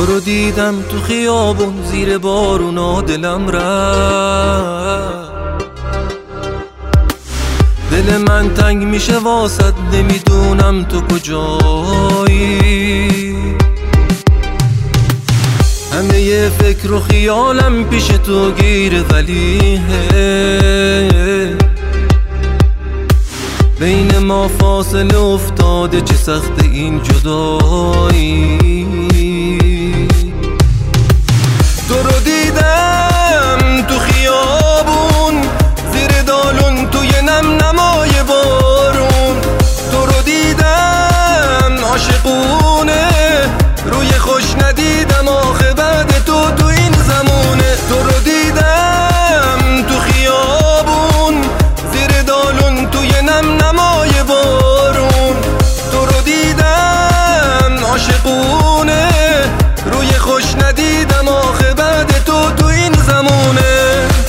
تو رو دیدم تو خیابون زیر بارونا دلم رفت، دل من تنگ میشه واسد نمیدونم تو کجایی. همه ی فکر و خیالم پیش تو گیره ولی بین ما فاصله افتاده چه سخت این جدایی. تو رو دیدم تو خیابون زیر دالون توی نم نمای بارون، تو رو دیدم عاشقونه روی خوش ندیدم آخه بعد تو این زمونه. تو رو دیدم تو خیابون زیر دالون توی نم نمای بارون، تو رو دیدم عاشقونه روی خوش ندیدم آخه بعد تو این زمونه.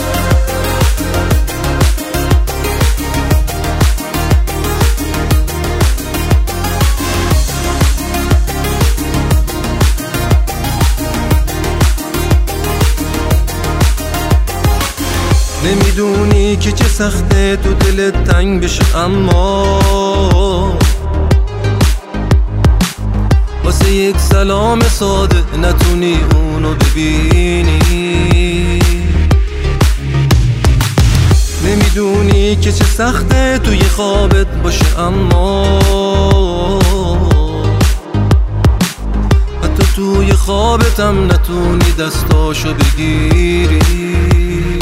نمیدونی که چه سخته تو دلت تنگ بشه، اما واسه یک سلام ساده نتونی اونو ببینی. نمیدونی که چه سخته توی خوابت باشه، اما حتی توی خوابتم نتونی دستاشو بگیری.